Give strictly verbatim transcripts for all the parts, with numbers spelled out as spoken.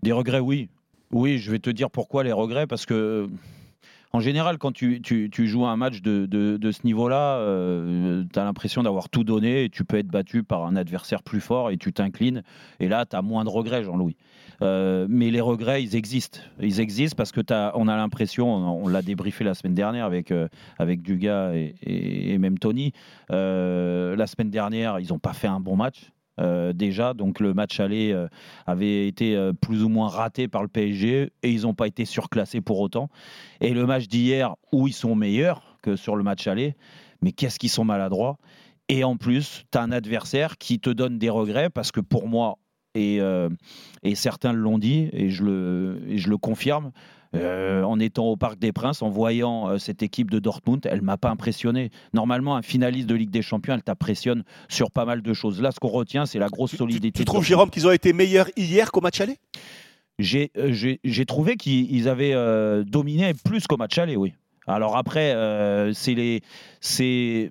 Des regrets, oui. Oui, je vais te dire pourquoi les regrets, parce que en général, quand tu, tu, tu joues un match de, de, de ce niveau-là, euh, tu as l'impression d'avoir tout donné et tu peux être battu par un adversaire plus fort et tu t'inclines. Et là, tu as moins de regrets, Jean-Louis. Euh, mais les regrets, ils existent. Ils existent parce que t'as, on a l'impression, on, on l'a débriefé la semaine dernière avec, euh, avec Dugas et, et, et même Tony. Euh, la semaine dernière, ils n'ont pas fait un bon match. Euh, déjà, donc le match aller euh, avait été euh, plus ou moins raté par le P S G et ils n'ont pas été surclassés pour autant. Et le match d'hier, où ils sont meilleurs que sur le match aller, mais qu'est-ce qu'ils sont maladroits. Et en plus, tu as un adversaire qui te donne des regrets parce que pour moi, et, euh, et certains l'ont dit, et je le, et je le confirme, euh, en étant au Parc des Princes, en voyant euh, cette équipe de Dortmund, elle ne m'a pas impressionné. Normalement, un finaliste de Ligue des Champions, elle t'impressionne sur pas mal de choses. Là, ce qu'on retient, c'est la grosse tu, solidité. Tu, tu trouves, Jérôme, qu'ils ont été meilleurs hier qu'au match aller ? J'ai, euh, j'ai, j'ai trouvé qu'ils avaient euh, dominé plus qu'au match aller, oui. Alors après, euh, c'est les, c'est,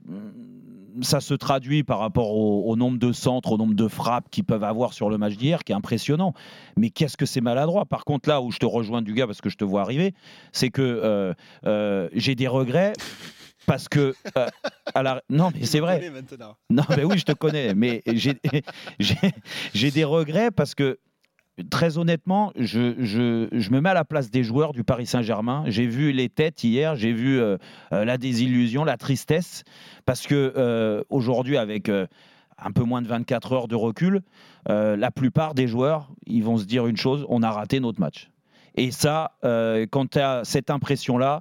ça se traduit par rapport au, au nombre de centres, au nombre de frappes qu'ils peuvent avoir sur le match d'hier, qui est impressionnant. Mais qu'est-ce que c'est maladroit. Par contre, là où je te rejoins du gars, parce que je te vois arriver, c'est que euh, euh, j'ai des regrets. Parce que euh, à la... non mais c'est vrai. Non mais oui, je te connais. Mais j'ai, j'ai, j'ai des regrets parce que très honnêtement, je, je, je me mets à la place des joueurs du Paris Saint-Germain. J'ai vu les têtes hier, j'ai vu euh, euh, la désillusion, la tristesse, parce que euh, aujourd'hui, avec euh, un peu moins de vingt-quatre heures de recul, euh, la plupart des joueurs, ils vont se dire une chose, on a raté notre match. Et ça, euh, quand tu as cette impression-là,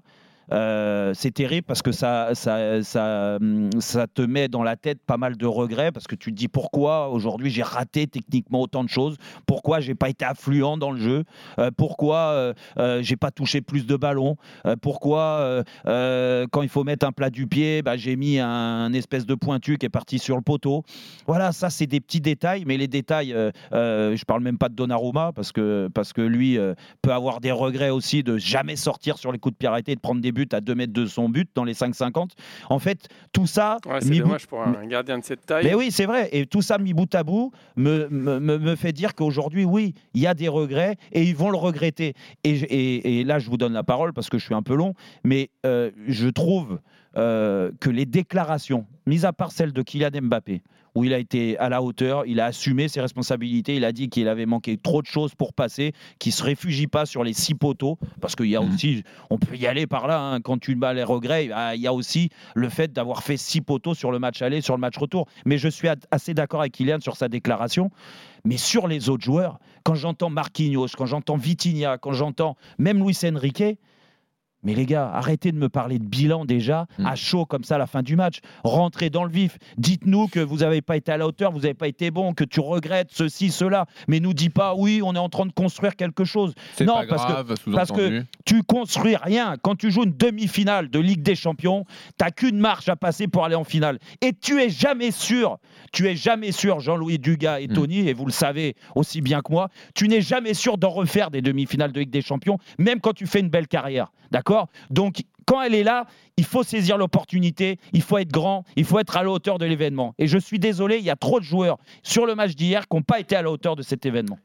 Euh, c'est terrible parce que ça, ça, ça, ça te met dans la tête pas mal de regrets parce que tu te dis pourquoi aujourd'hui j'ai raté techniquement autant de choses, pourquoi j'ai pas été affluent dans le jeu, euh, pourquoi euh, euh, j'ai pas touché plus de ballons, euh, pourquoi euh, euh, quand il faut mettre un plat du pied, bah, j'ai mis un, un espèce de pointu qui est parti sur le poteau. Voilà, ça c'est des petits détails, mais les détails, euh, euh, je parle même pas de Donnarumma parce que, parce que lui euh, peut avoir des regrets aussi de jamais sortir sur les coups de pied arrêtés et de prendre des buts à deux mètres de son but dans les cinq cinquante. En fait, tout ça... Ouais, c'est dommage bout... pour un gardien de cette taille. Mais oui, c'est vrai. Et tout ça mis bout à bout me, me, me fait dire qu'aujourd'hui, oui, il y a des regrets et ils vont le regretter. Et, et, et là, je vous donne la parole parce que je suis un peu long, mais euh, je trouve euh, que les déclarations, mis à part celle de Kylian Mbappé, où il a été à la hauteur, il a assumé ses responsabilités, il a dit qu'il avait manqué trop de choses pour passer, qu'il ne se réfugie pas sur les six poteaux, parce qu'il y a mmh. aussi, on peut y aller par là, hein, quand tu bats les regrets, il y a aussi le fait d'avoir fait six poteaux sur le match aller, sur le match retour. Mais je suis assez d'accord avec Kylian sur sa déclaration, mais sur les autres joueurs, quand j'entends Marquinhos, quand j'entends Vitinha, quand j'entends même Luis Enrique, mais les gars, arrêtez de me parler de bilan déjà, mmh. à chaud comme ça à la fin du match. Rentrez dans le vif. Dites-nous que vous n'avez pas été à la hauteur, vous n'avez pas été bon, que tu regrettes ceci, cela. Mais nous dis pas, oui, on est en train de construire quelque chose. C'est non, pas parce grave, que, parce que tu construis rien. Quand tu joues une demi-finale de Ligue des Champions, tu n'as qu'une marche à passer pour aller en finale. Et tu es jamais sûr, tu es jamais sûr, Jean-Louis Dugas et Tony, mmh. et vous le savez aussi bien que moi, tu n'es jamais sûr d'en refaire des demi-finales de Ligue des Champions, même quand tu fais une belle carrière. D'accord ? Donc, quand elle est là, il faut saisir l'opportunité, il faut être grand, il faut être à la hauteur de l'événement. Et je suis désolé, il y a trop de joueurs sur le match d'hier qui n'ont pas été à la hauteur de cet événement.